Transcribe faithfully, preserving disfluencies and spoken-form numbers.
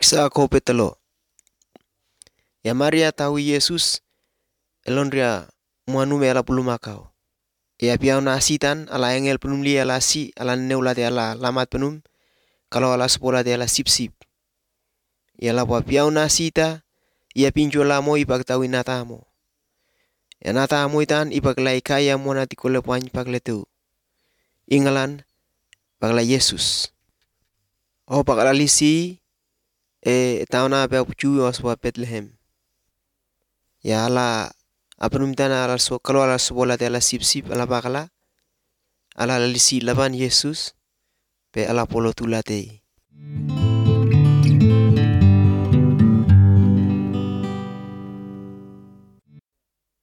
Kisah ko petelo. Ya Maria tahu Yesus elondria muanume ala pulu makau. Ya piau nasitan ala engel penum li ala si ala neulate ala lamat penum kalau ala sepola te ala sip sip. Ya la pa piau nasita ya pinjo la mo ipak tahu inatamo. Ya natamo itan ipak lai kaya mona tikole pany pak letu. Ingalan pak la Yesus. Oh pak la lisi eh tauna pe pucu oswa Bethlehem. Ya ala apenum tana ala so kalau ala sepola te ala sip sip ala pakala ala lisi laban Yesus pe ala polo tulate.